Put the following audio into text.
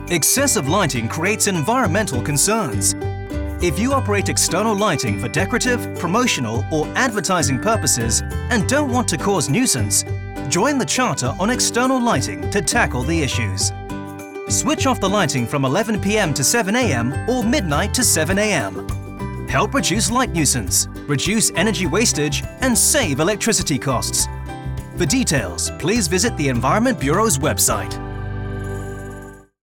Excessive lighting creates environmental concerns. If you operate external lighting for decorative, promotional or advertising purposes and don't want to cause nuisance, join the Charter on external lighting to tackle the issues. Switch off the lighting from 11 p.m. to 7 a.m. or midnight to 7 a.m. Help reduce light nuisance, reduce energy wastage and save electricity costs. For details, please visit the Environment Bureau's website.